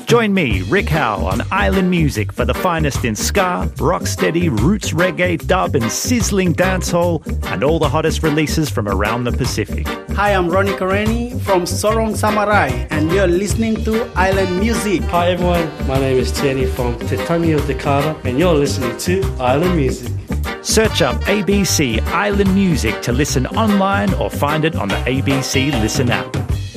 Join me, Rick Howe, on Island Music for the finest in ska, rocksteady, roots reggae, dub and sizzling dancehall, and all the hottest releases from around the Pacific. Hi, I'm Ronnie Kareni from Sorong Samurai, and you're listening to Island Music. Hi everyone, my name is Tierney from Te Tangi o Te Kara, and you're listening to Island Music. Search up ABC Island Music to listen online or find it on the ABC Listen app.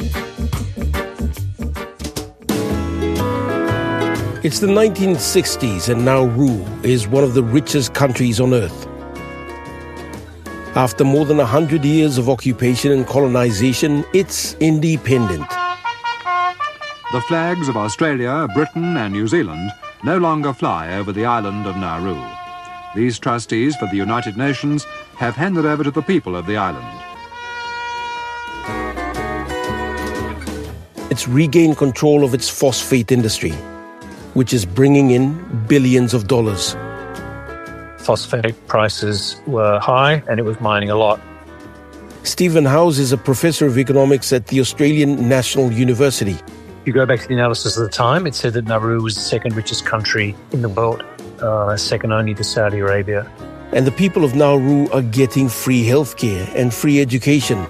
It's the 1960s and Nauru is one of the richest countries on earth. After more than 100 years of occupation and colonization, it's independent. The flags of Australia, Britain and New Zealand no longer fly over the island of Nauru. These trustees for the United Nations have handed over to the people of the island. It's regained control of its phosphate industry, which is bringing in billions of dollars. Phosphate prices were high and it was mining a lot. Stephen Howes is a professor of economics at the Australian National University. If you go back to the analysis of the time, it said that Nauru was the second richest country in the world, second only to Saudi Arabia. And the people of Nauru are getting free healthcare and free education.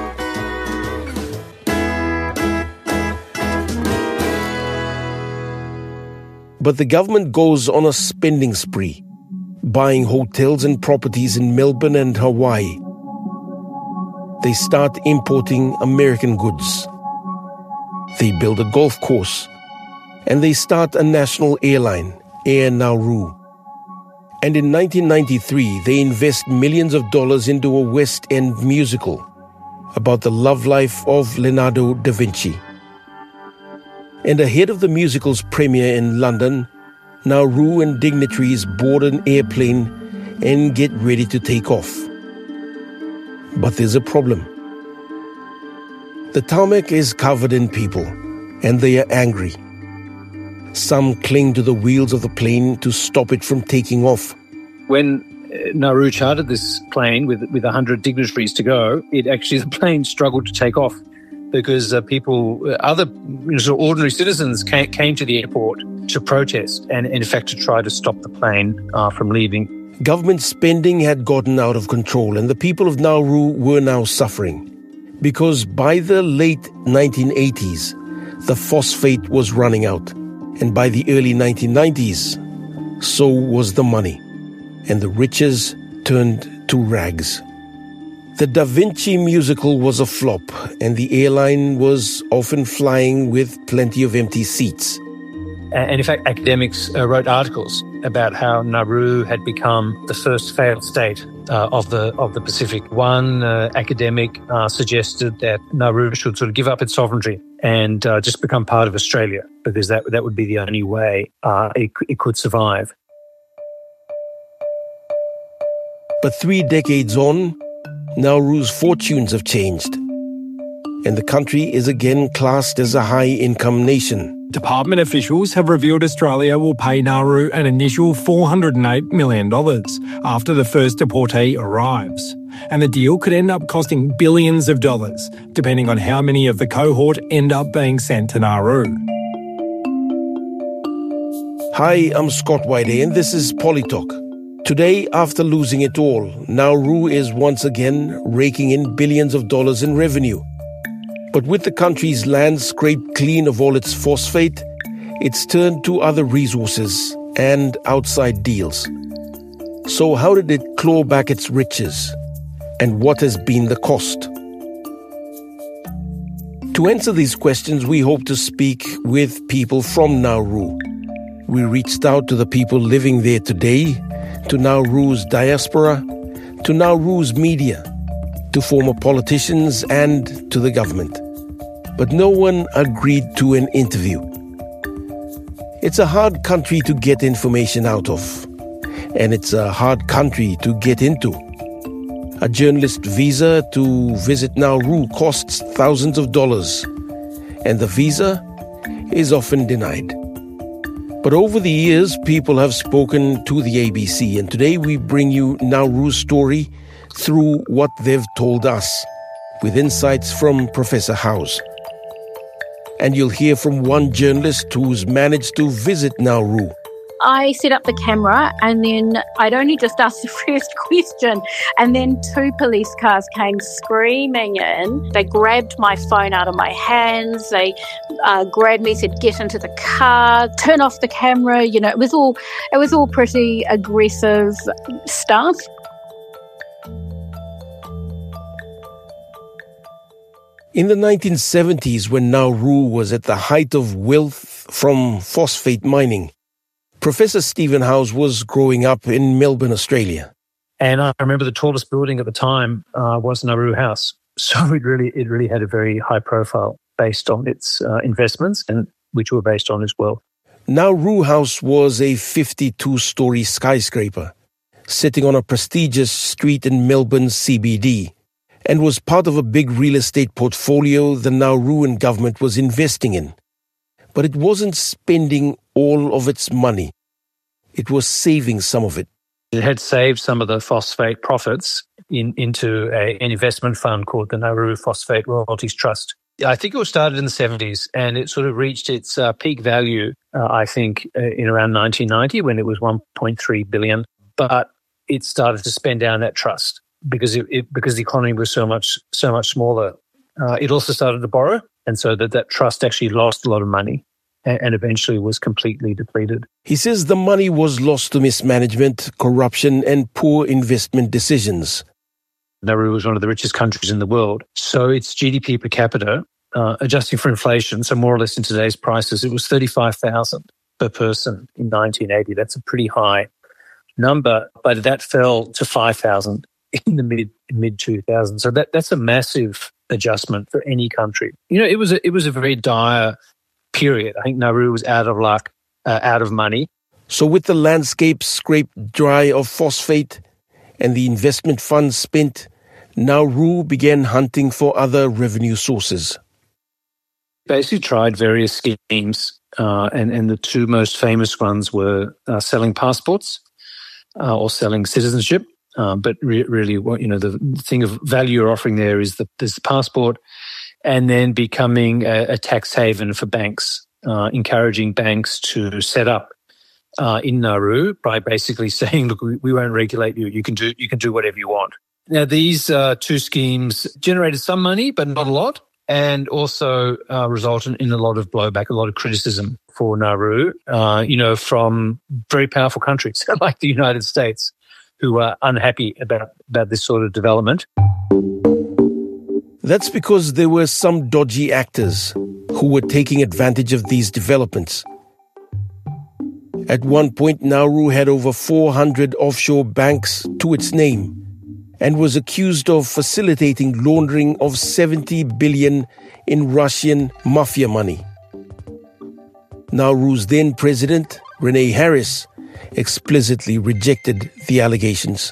But the government goes on a spending spree, buying hotels and properties in Melbourne and Hawaii. They start importing American goods. They build a golf course, and they start a national airline, Air Nauru. And in 1993, they invest millions of dollars into a West End musical about the love life of Leonardo da Vinci. And ahead of the musical's premiere in London, Nauru and dignitaries board an airplane and get ready to take off. But there's a problem. The tarmac is covered in people, and they are angry. Some cling to the wheels of the plane to stop it from taking off. When Nauru chartered this plane with 100 dignitaries to go, the plane struggled to take off because other ordinary citizens came to the airport to protest and, in fact, to try to stop the plane from leaving. Government spending had gotten out of control, and the people of Nauru were now suffering. Because by the late 1980s, the phosphate was running out. And by the early 1990s, so was the money. And the riches turned to rags. The Da Vinci musical was a flop, and the airline was often flying with plenty of empty seats. And in fact, academics wrote articles about how Nauru had become the first failed state of the Pacific. One academic suggested that Nauru should sort of give up its sovereignty and just become part of Australia, because that would be the only way it could survive. But 3 decades on, Nauru's fortunes have changed, and the country is again classed as a high-income nation. Department officials have revealed Australia will pay Nauru an initial $408 million after the first deportee arrives. And the deal could end up costing billions of dollars, depending on how many of the cohort end up being sent to Nauru. Hi, I'm Scott Whitey, and this is Polytalk. Today, after losing it all, Nauru is once again raking in billions of dollars in revenue. But with the country's land scraped clean of all its phosphate, it's turned to other resources and outside deals. So how did it claw back its riches? And what has been the cost? To answer these questions, we hope to speak with people from Nauru. We reached out to the people living there today, to Nauru's diaspora, to Nauru's media, to former politicians and to the government. But no one agreed to an interview. It's a hard country to get information out of, and it's a hard country to get into. A journalist visa to visit Nauru costs thousands of dollars, and the visa is often denied. But over the years, people have spoken to the ABC, and today we bring you Nauru's story through what they've told us, with insights from Professor Howes. And you'll hear from one journalist who's managed to visit Nauru. I set up the camera and then I'd only just asked the first question and then 2 police cars came screaming in. They grabbed my phone out of my hands. They grabbed me, said, get into the car, turn off the camera. You know, it was all pretty aggressive stuff. In the 1970s, when Nauru was at the height of wealth from phosphate mining, Professor Stephen Howes was growing up in Melbourne, Australia. And I remember the tallest building at the time was Nauru House. So it really had a very high profile based on its investments, and which were based on its wealth. Nauru House was a 52-story skyscraper sitting on a prestigious street in Melbourne's CBD, and was part of a big real estate portfolio the Nauruan government was investing in. But it wasn't spending all of its money. It was saving some of it. It had saved some of the phosphate profits into an investment fund called the Nauru Phosphate Royalties Trust. I think it was started in the 70s, and it sort of reached its peak value, I think, in around 1990 when it was 1.3 billion. But it started to spend down that trust because the economy was so much smaller. It also started to borrow, and so that trust actually lost a lot of money and eventually was completely depleted. He says the money was lost to mismanagement, corruption, and poor investment decisions. Nauru was one of the richest countries in the world, so its GDP per capita, adjusting for inflation, so more or less in today's prices, it was 35,000 per person in 1980. That's a pretty high number, but that fell to 5,000 in the mid 2000s. So that's a massive adjustment for any country. You know, it was a very dire period. I think Nauru was out of luck, out of money. So with the landscape scraped dry of phosphate and the investment funds spent, Nauru began hunting for other revenue sources. Basically tried various schemes, and the 2 most famous ones were selling passports or selling citizenship. But really, what the thing of value you're offering there is the passport, and then becoming a tax haven for banks, encouraging banks to set up in Nauru by basically saying, "Look, we won't regulate you. You can do whatever you want." Now, these 2 schemes generated some money, but not a lot, and also resulted in a lot of blowback, a lot of criticism for Nauru, from very powerful countries like the United States, who are unhappy about this sort of development. That's because there were some dodgy actors who were taking advantage of these developments. At one point, Nauru had over 400 offshore banks to its name and was accused of facilitating laundering of 70 billion in Russian mafia money. Nauru's then president, Renee Harris, explicitly rejected the allegations.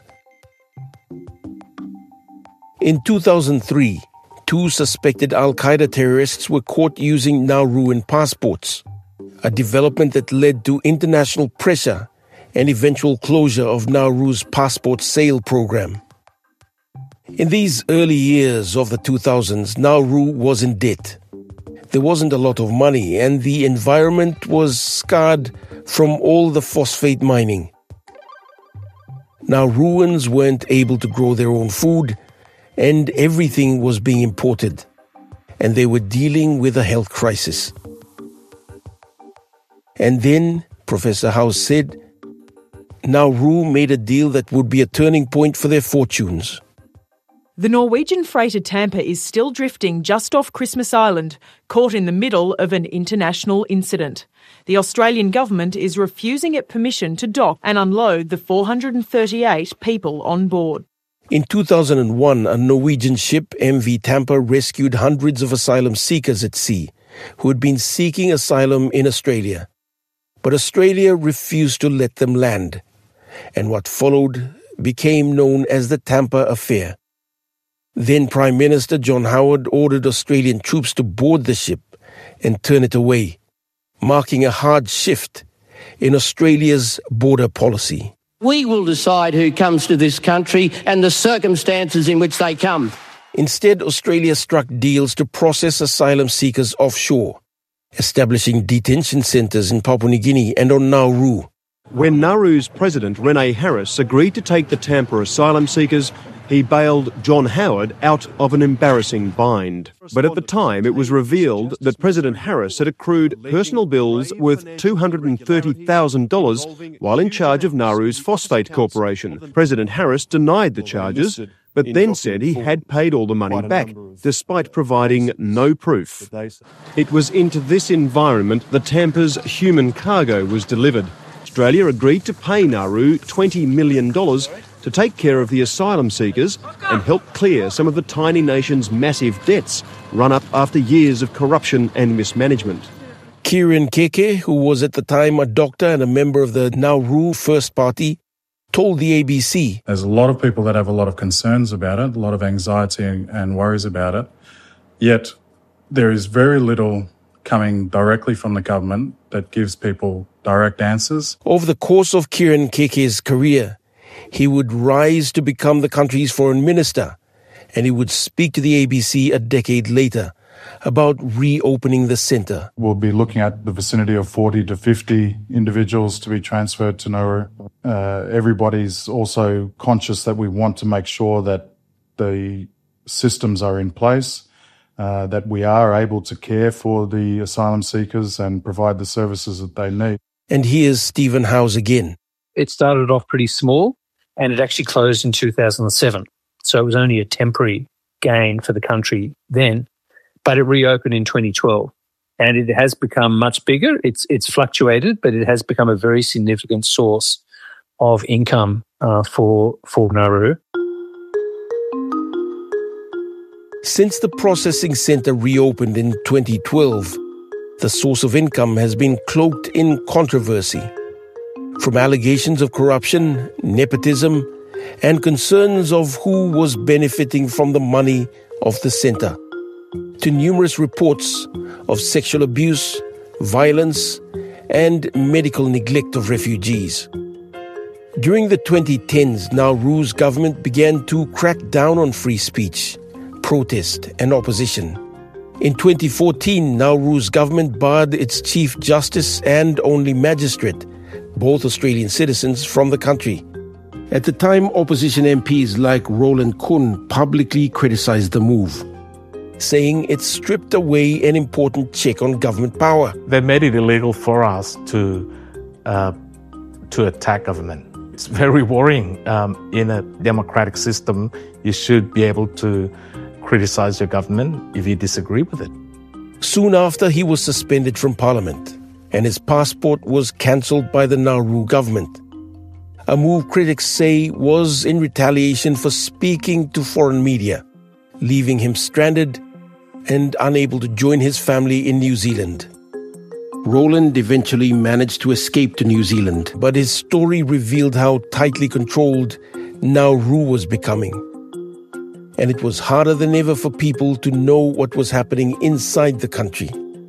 In 2003, 2 suspected Al-Qaeda terrorists were caught using Nauruan passports, a development that led to international pressure and eventual closure of Nauru's passport sale program. In these early years of the 2000s, Nauru was in debt. There wasn't a lot of money, and the environment was scarred from all the phosphate mining. Nauruans weren't able to grow their own food, and everything was being imported, and they were dealing with a health crisis. And then, Professor Howes said, Nauru made a deal that would be a turning point for their fortunes. The Norwegian freighter Tampa is still drifting just off Christmas Island, caught in the middle of an international incident. The Australian government is refusing it permission to dock and unload the 438 people on board. In 2001, a Norwegian ship, MV Tampa, rescued hundreds of asylum seekers at sea who had been seeking asylum in Australia. But Australia refused to let them land, and what followed became known as the Tampa Affair. Then Prime Minister John Howard ordered Australian troops to board the ship and turn it away, marking a hard shift in Australia's border policy. We will decide who comes to this country and the circumstances in which they come. Instead, Australia struck deals to process asylum seekers offshore, establishing detention centres in Papua New Guinea and on Nauru. When Nauru's President Rene Harris agreed to take the Tampa asylum seekers, he bailed John Howard out of an embarrassing bind. But at the time, it was revealed that President Harris had accrued personal bills worth $230,000 while in charge of Nauru's Phosphate Corporation. President Harris denied the charges, but then said he had paid all the money back, despite providing no proof. It was into this environment that Tampa's human cargo was delivered. Australia agreed to pay Nauru $20 million to take care of the asylum seekers and help clear some of the tiny nation's massive debts run up after years of corruption and mismanagement. Kieran Keke, who was at the time a doctor and a member of the Nauru First Party, told the ABC. There's a lot of people that have a lot of concerns about it, a lot of anxiety and worries about it, yet there is very little coming directly from the government that gives people direct answers. Over the course of Kieran Keke's career, he would rise to become the country's foreign minister, and he would speak to the ABC a decade later about reopening the centre. We'll be looking at the vicinity of 40 to 50 individuals to be transferred to Nauru. Everybody's also conscious that we want to make sure that the systems are in place, that we are able to care for the asylum seekers and provide the services that they need. And here's Stephen Howes again. It started off pretty small and it actually closed in 2007. So it was only a temporary gain for the country then, but it reopened in 2012. And it has become much bigger. It's fluctuated, but it has become a very significant source of income for Nauru. Since the processing centre reopened in 2012, the source of income has been cloaked in controversy. From allegations of corruption, nepotism, and concerns of who was benefiting from the money of the centre, to numerous reports of sexual abuse, violence, and medical neglect of refugees. During the 2010s, Nauru's government began to crack down on free speech, protest, and opposition. In 2014, Nauru's government barred its Chief Justice and only magistrate, both Australian citizens, from the country. At the time, opposition MPs like Roland Kuhn publicly criticised the move, saying it stripped away an important check on government power. They made it illegal for us to attack government. It's very worrying. In a democratic system, you should be able to criticise your government if you disagree with it. Soon after, he was suspended from Parliament, and his passport was cancelled by the Nauru government. A move critics say was in retaliation for speaking to foreign media, leaving him stranded and unable to join his family in New Zealand. Roland eventually managed to escape to New Zealand, but his story revealed how tightly controlled Nauru was becoming. And it was harder than ever for people to know what was happening inside the country.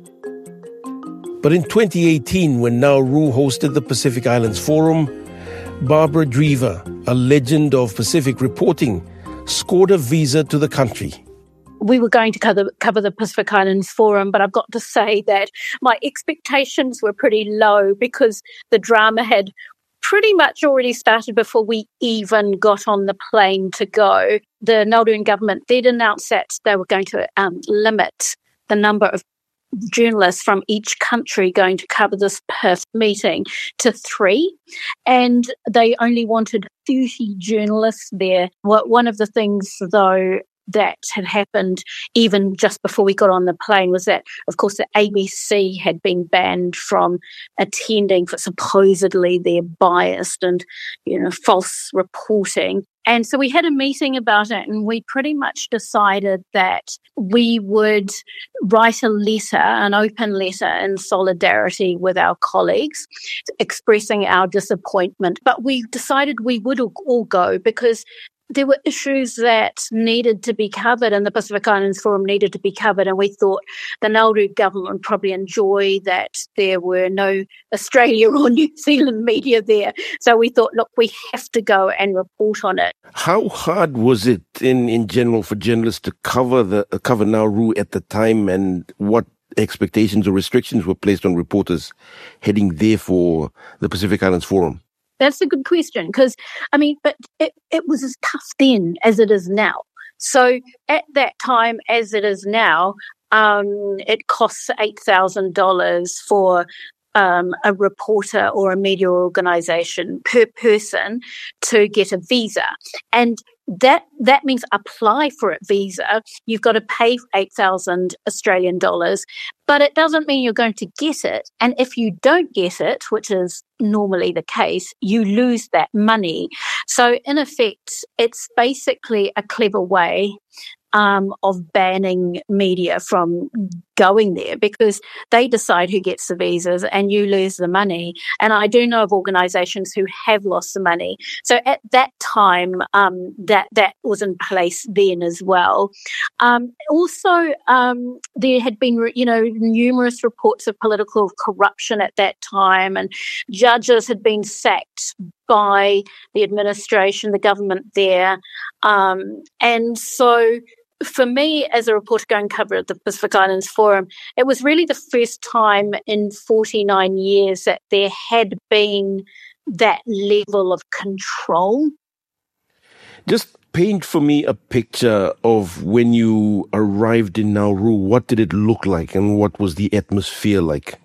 But in 2018, when Nauru hosted the Pacific Islands Forum, Barbara Drever, a legend of Pacific reporting, scored a visa to the country. We were going to cover the Pacific Islands Forum, but I've got to say that my expectations were pretty low because the drama had pretty much already started before we even got on the plane to go. The Nauruan government then announced that they were going to limit the number of journalists from each country going to cover this Perth meeting to 3, and they only wanted 30 journalists there. One of the things, though, that had happened even just before we got on the plane was that, of course, the ABC had been banned from attending for supposedly their biased and, false reporting. And so we had a meeting about it, and we pretty much decided that we would write a letter, an open letter in solidarity with our colleagues, expressing our disappointment. But we decided we would all go because there were issues that needed to be covered, and the Pacific Islands Forum needed to be covered, and we thought the Nauru government would probably enjoy that there were no Australia or New Zealand media there. So we thought, look, we have to go and report on it. How hard was it in general for journalists to cover Nauru at the time, and what expectations or restrictions were placed on reporters heading there for the Pacific Islands Forum? That's a good question because, but it was as tough then as it is now. So at that time, as it is now, it costs $8,000 for a reporter or a media organisation per person to get a visa. And that means apply for a visa. You've got to pay 8,000 Australian dollars, but it doesn't mean you're going to get it. And if you don't get it, which is normally the case, you lose that money. So in effect, it's basically a clever way of banning media from going there because they decide who gets the visas and you lose the money. And I do know of organisations who have lost the money. So at that time, that was in place then as well. Also, there had been, numerous reports of political corruption at that time, and judges had been sacked by the administration, the government there. And so for me, as a reporter going cover at the Pacific Islands Forum, it was really the first time in 49 years that there had been that level of control. Just paint for me a picture of when you arrived in Nauru. What did it look like and what was the atmosphere like?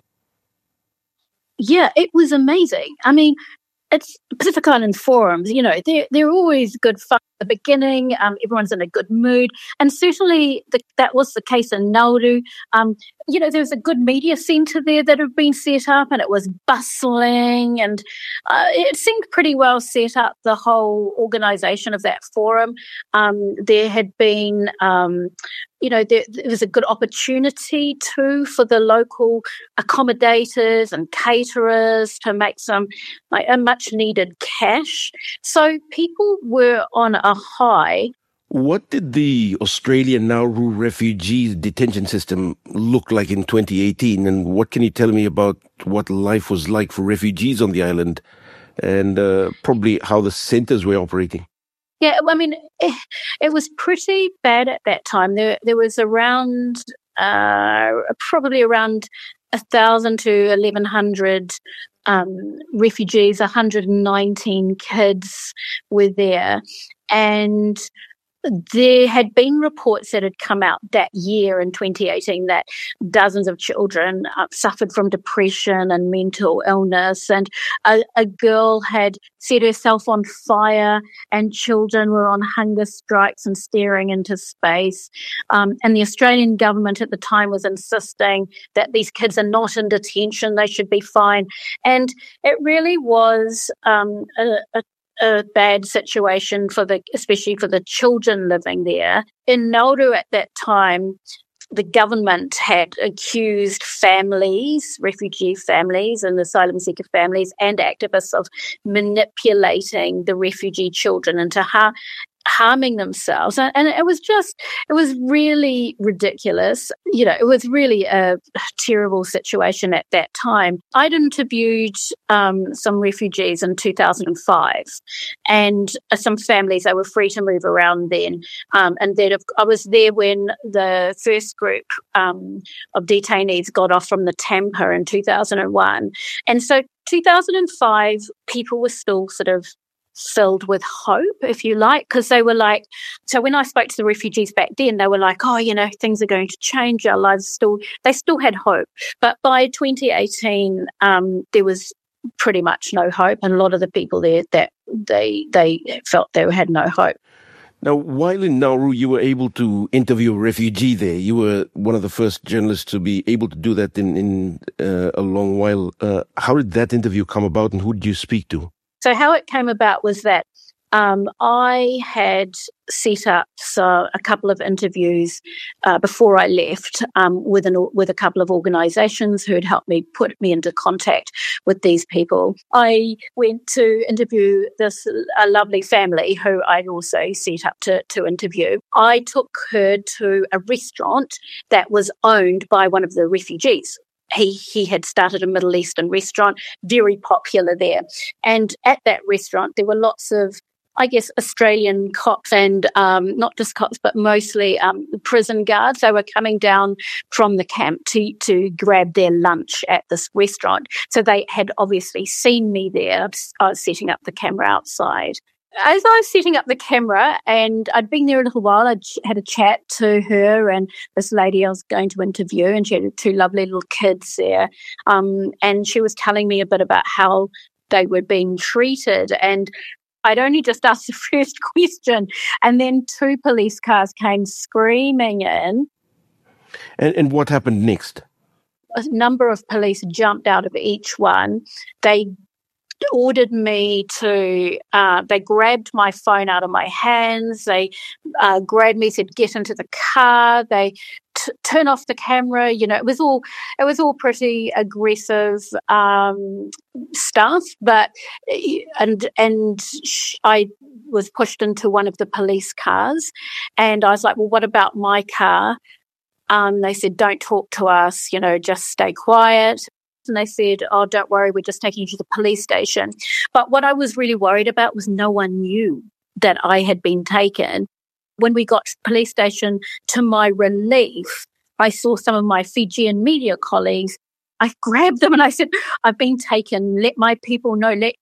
Yeah, it was amazing. It's Pacific Island Forums, they're always good fun at the beginning. Everyone's in a good mood. And certainly that was the case in Nauru. There was a good media centre there that had been set up and it was bustling and it seemed pretty well set up, the whole organisation of that forum. There had been, there was a good opportunity too for the local accommodators and caterers to make some a much needed cash. So people were on a high. What did the Australian Nauru refugee detention system look like in 2018? And what can you tell me about what life was like for refugees on the island and probably how the centres were operating? Yeah, it was pretty bad at that time. There was around, probably around 1,000 to 1,100 refugees, 119 kids were there. And there had been reports that had come out that year in 2018 that dozens of children suffered from depression and mental illness, and a girl had set herself on fire, and children were on hunger strikes and staring into space. And the Australian government at the time was insisting that these kids are not in detention, they should be fine. And it really was a bad situation especially for the children living there. In Nauru at that time, the government had accused families, refugee families and asylum seeker families and activists of manipulating the refugee children into harming themselves. And it was really ridiculous. It was really a terrible situation at that time. I'd interviewed some refugees in 2005 and some families. They were free to move around then. And then I was there when the first group of detainees got off from the Tampa in 2001. And so 2005, people were still sort of filled with hope, if you like, because they were like, so when I spoke to the refugees back then, they were like, things are going to change, our lives they still had hope. But by 2018, there was pretty much no hope, and a lot of the people there, that they felt they had no hope. Now, while in Nauru, you were able to interview a refugee there. You were one of the first journalists to be able to do that in a long while. How did that interview come about, and who did you speak to? So how it came about was that I had set up a couple of interviews before I left with a couple of organisations who had helped me put me into contact with these people. I went to interview a lovely family who I'd also set up to interview. I took her to a restaurant that was owned by one of the refugees. He had started a Middle Eastern restaurant, very popular there. And at that restaurant, there were lots of I guess, Australian cops and not just cops, but mostly prison guards. They were coming down from the camp to grab their lunch at this restaurant. So they had obviously seen me there. I was setting up the camera outside. As I was setting up the camera, and I'd been there a little while, I had a chat to her and this lady I was going to interview, and she had two lovely little kids there. And she was telling me a bit about how they were being treated. And I'd only just asked the first question, and then two police cars came screaming in. And what happened next? A number of police jumped out of each one. They ordered me to, they grabbed my phone out of my hands. They grabbed me, said, get into the car. They turn off the camera. You know, it was all pretty aggressive stuff. But I was pushed into one of the police cars, and I was like, well, what about my car? They said, don't talk to us, you know, just stay quiet. And they said, oh, don't worry, we're just taking you to the police station. But what I was really worried about was no one knew that I had been taken. When we got to the police station, to my relief, I saw some of my Fijian media colleagues. I grabbed them and I said, I've been taken. Let my people know. Let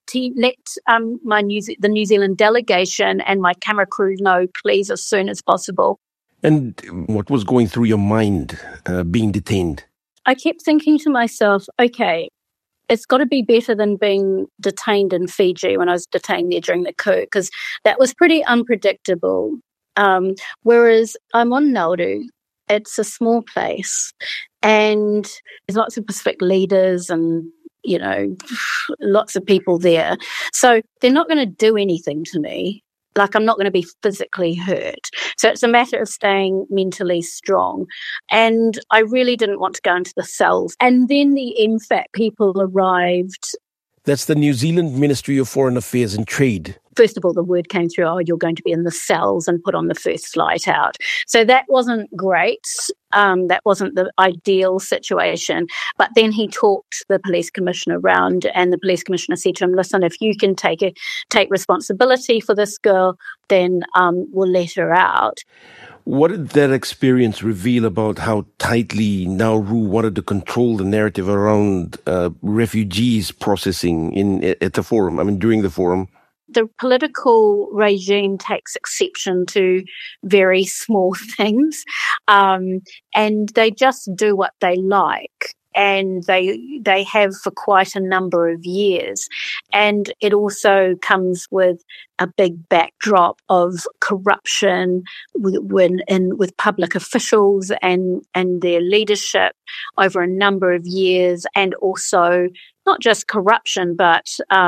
the New Zealand delegation and my camera crew know, please, as soon as possible. And what was going through your mind being detained? I kept thinking to myself, okay, it's got to be better than being detained in Fiji when I was detained there during the coup, because that was pretty unpredictable. Whereas I'm on Nauru, it's a small place, and there's lots of Pacific leaders and, you know, lots of people there. So they're not going to do anything to me. Like, I'm not going to be physically hurt. So it's a matter of staying mentally strong. And I really didn't want to go into the cells. And then the MFAT people arrived. That's the New Zealand Ministry of Foreign Affairs and Trade. First of all, the word came through, oh, you're going to be in the cells and put on the first flight out. So that wasn't great. That wasn't the ideal situation. But then he talked the police commissioner around, and the police commissioner said to him, listen, if you can take responsibility for this girl, then we'll let her out. What did that experience reveal about how tightly Nauru wanted to control the narrative around refugees processing at the forum, during the forum? The political regime takes exception to very small things, and they just do what they like. And they have for quite a number of years. And it also comes with a big backdrop of corruption with public officials and their leadership over a number of years, and also not just corruption, but,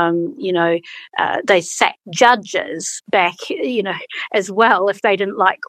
they sacked judges back, as well, if they didn't like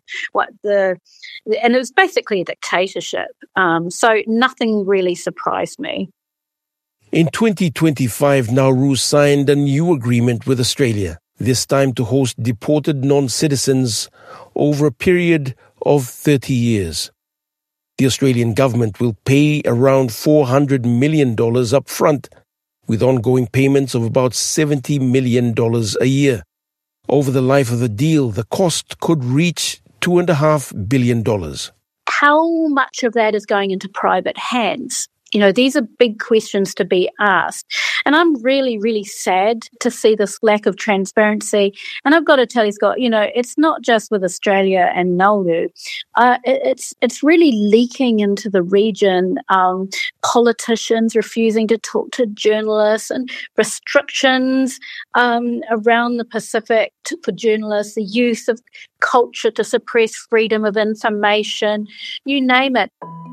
and it was basically a dictatorship. So nothing really surprised me. In 2025, Nauru signed a new agreement with Australia, this time to host deported non-citizens over a period of 30 years. The Australian government will pay around $400 million up front, with ongoing payments of about $70 million a year. Over the life of the deal, the cost could reach $2.5 billion. How much of that is going into private hands? These are big questions to be asked. And I'm really, really sad to see this lack of transparency. And I've got to tell you, Scott, it's not just with Australia and Nauru. It's really leaking into the region. Politicians refusing to talk to journalists, and restrictions around the Pacific for journalists, the use of culture to suppress freedom of information, you name it.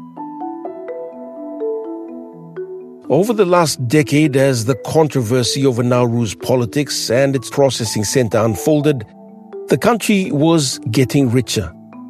Over the last decade, as the controversy over Nauru's politics and its processing center unfolded, the country was getting richer.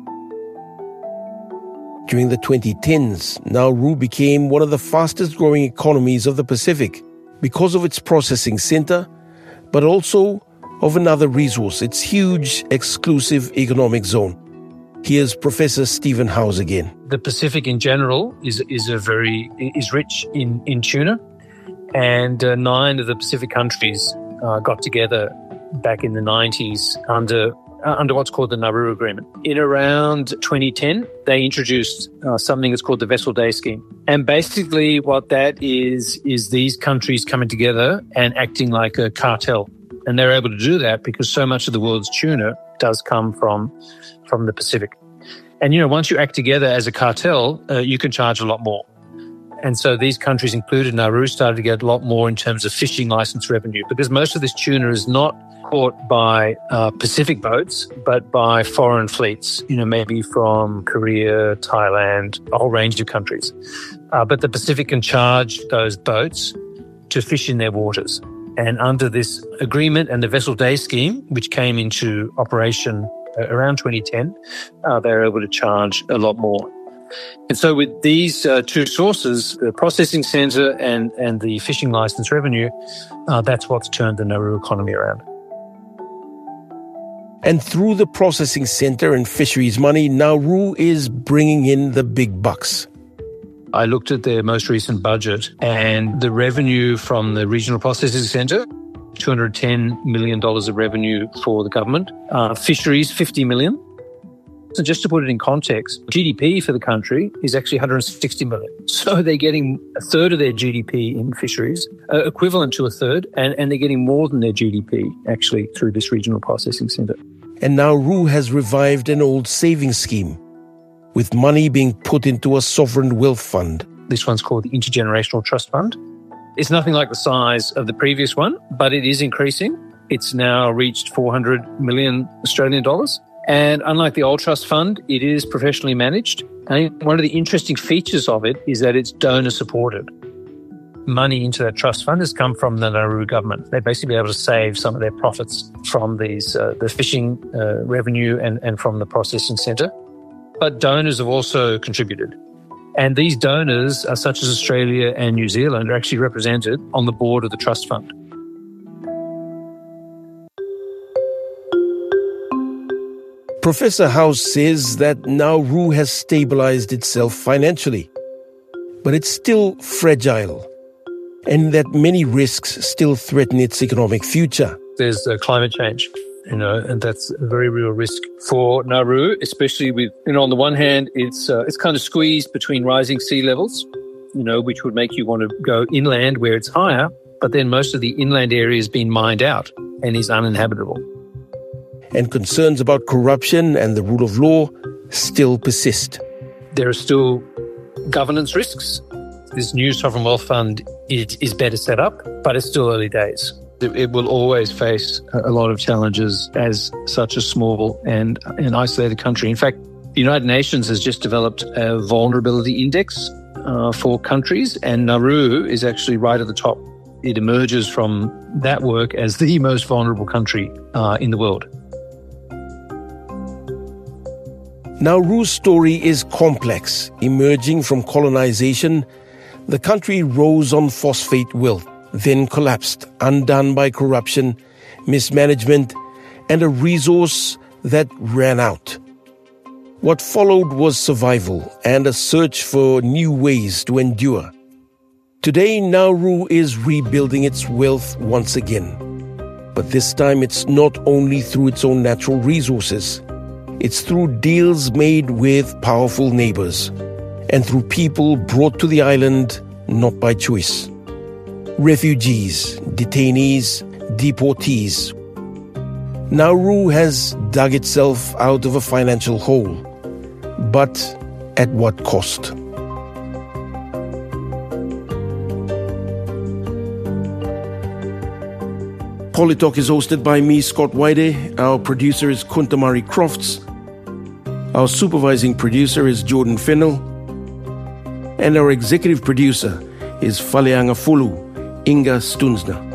During the 2010s, Nauru became one of the fastest growing economies of the Pacific because of its processing center, but also of another resource, its huge exclusive economic zone. Here's Professor Stephen Howes again. The Pacific in general is rich in tuna, and 9 of the Pacific countries got together back in the 90s under what's called the Nauru Agreement. In around 2010, they introduced something that's called the Vessel Day Scheme. And basically what that is these countries coming together and acting like a cartel. And they're able to do that because so much of the world's tuna does come from the Pacific. And, once you act together as a cartel, you can charge a lot more. And so these countries, included Nauru, started to get a lot more in terms of fishing license revenue because most of this tuna is not caught by Pacific boats, but by foreign fleets, maybe from Korea, Thailand, a whole range of countries. But the Pacific can charge those boats to fish in their waters. And under this agreement and the Vessel Day Scheme, which came into operation around 2010, they were able to charge a lot more. And so with these two sources, the processing centre and the fishing licence revenue, that's what's turned the Nauru economy around. And through the processing centre and fisheries money, Nauru is bringing in the big bucks. I looked at their most recent budget and the revenue from the regional processing centre, $210 million of revenue for the government. Fisheries, $50 million. So just to put it in context, GDP for the country is actually $160 million. So they're getting a third of their GDP in fisheries, equivalent to a third, and they're getting more than their GDP actually through this regional processing centre. And Nauru has revived an old savings scheme, with money being put into a sovereign wealth fund. This one's called the Intergenerational Trust Fund. It's nothing like the size of the previous one, but it is increasing. It's now reached 400 million Australian dollars. And unlike the old trust fund, it is professionally managed. And one of the interesting features of it is that it's donor supported. Money into that trust fund has come from the Nauru government. They've basically been able to save some of their profits from these the fishing revenue and from the processing centre. But donors have also contributed. And these donors, such as Australia and New Zealand, are actually represented on the board of the trust fund. Professor House says that Nauru has stabilized itself financially, but it's still fragile, and that many risks still threaten its economic future. There's climate change, and that's a very real risk for Nauru, especially with, on the one hand, it's kind of squeezed between rising sea levels, which would make you want to go inland where it's higher, but then most of the inland area has been mined out and is uninhabitable. And concerns about corruption and the rule of law still persist. There are still governance risks. This new sovereign wealth fund is better set up, but it's still early days. It will always face a lot of challenges as such a small and an isolated country. In fact, the United Nations has just developed a vulnerability index for countries, and Nauru is actually right at the top. It emerges from that work as the most vulnerable country in the world. Nauru's story is complex. Emerging from colonization, the country rose on phosphate wealth, then collapsed, undone by corruption, mismanagement, and a resource that ran out. What followed was survival and a search for new ways to endure. Today, Nauru is rebuilding its wealth once again. But this time, it's not only through its own natural resources. It's through deals made with powerful neighbors and through people brought to the island not by choice. Refugees, detainees, deportees. Nauru has dug itself out of a financial hole, but at what cost? Polytalk is hosted by me, Scott Waide. Our producer is Kuntamari Crofts. Our supervising producer is Jordan Fennell. And our executive producer is Faleanga Fulu, Inga Stunsna.